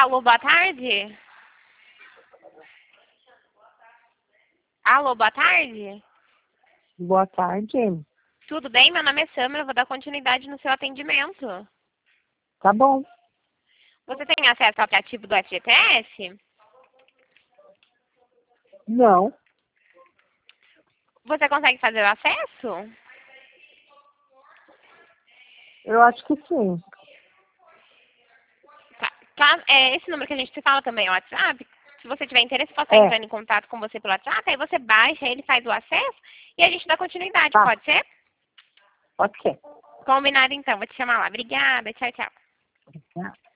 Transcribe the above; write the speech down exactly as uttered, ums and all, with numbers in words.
Alô, boa tarde? Alô, boa tarde? Boa tarde. Tudo bem? Meu nome é Samara, eu vou dar continuidade no seu atendimento. Tá bom. Você tem acesso ao aplicativo do F G T S? Não, Você consegue fazer o acesso? eu acho que sim. Tá. Tá, é, esse número que a gente se fala também é o WhatsApp. Se você tiver interesse, posso estar É, entrando em contato com você pelo WhatsApp. Aí você baixa, ele faz o acesso e a gente dá continuidade. tá. Pode ser? Pode ser. Combinado então. Vou te chamar lá. Obrigada. Tchau, tchau. Tá.